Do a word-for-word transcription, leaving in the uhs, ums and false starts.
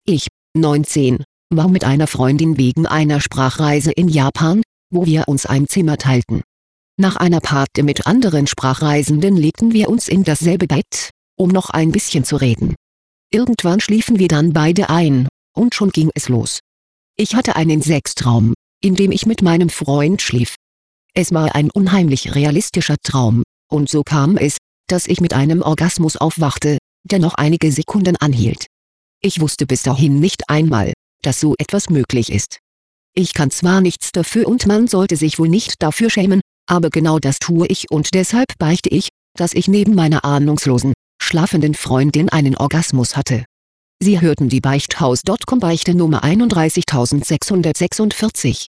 Ich, neunzehn, war mit einer Freundin wegen einer Sprachreise in Japan, wo wir uns ein Zimmer teilten. Nach einer Party mit anderen Sprachreisenden legten wir uns in dasselbe Bett, um noch ein bisschen zu reden. Irgendwann schliefen wir dann beide ein, und schon ging es los. Ich hatte einen Sextraum, in dem ich mit meinem Freund schlief. Es war ein unheimlich realistischer Traum, und so kam es, dass ich mit einem Orgasmus aufwachte, der noch einige Sekunden anhielt. Ich wusste bis dahin nicht einmal, dass so etwas möglich ist. Ich kann zwar nichts dafür und man sollte sich wohl nicht dafür schämen, aber genau das tue ich und deshalb beichte ich, dass ich neben meiner ahnungslosen, schlafenden Freundin einen Orgasmus hatte. Sie hörten die Beichthaus Punkt com Beichte Nummer einunddreißigtausendsechshundertsechsundvierzig.